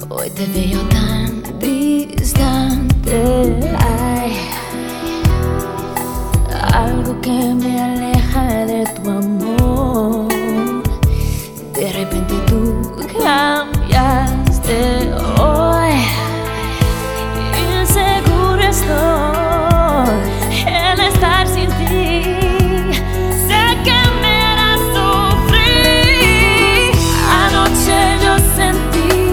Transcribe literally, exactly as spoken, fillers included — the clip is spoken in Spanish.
Hoy te veo tan distante. Hay algo que me aleja de tu amor.